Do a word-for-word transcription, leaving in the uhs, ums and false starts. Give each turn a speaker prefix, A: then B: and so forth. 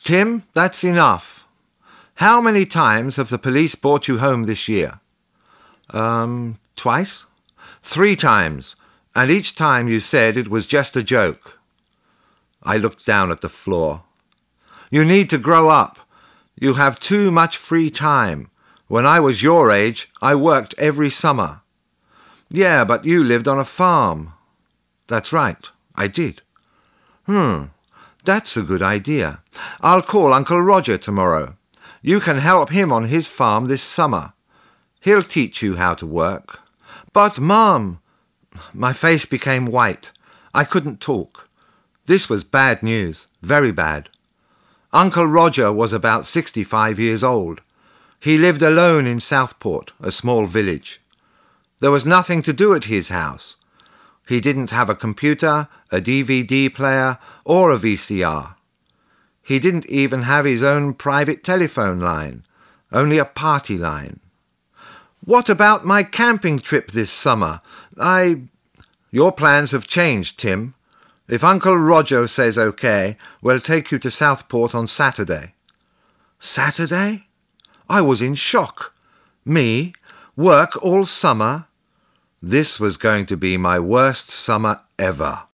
A: Tim, that's enough. How many times have the police brought you home this year? Um, twice? Three times, and each time you said it was just a joke. I looked down at the floor. You need to grow up. You have too much free time. When I was your age, I worked every summer. Yeah, but you lived on a farm. That's right, I did. Hmm, that's a good idea. I'll call Uncle Roger tomorrow. You can help him on his farm this summer. He'll teach you how to work. But, Mum, my face became white. I couldn't talk. This was bad news, very bad. Uncle Roger was about sixty-five years old. He lived alone in Southport, a small village. There was nothing to do at his house. He didn't have a computer, a D V D player, or a V C R. He didn't even have his own private telephone line, only a party line. What about my camping trip this summer? I... Your plans have changed, Tim. If Uncle Roger says okay, we'll take you to Southport on Saturday. Saturday? I was in shock. Me? Work all summer? This was going to be my worst summer ever.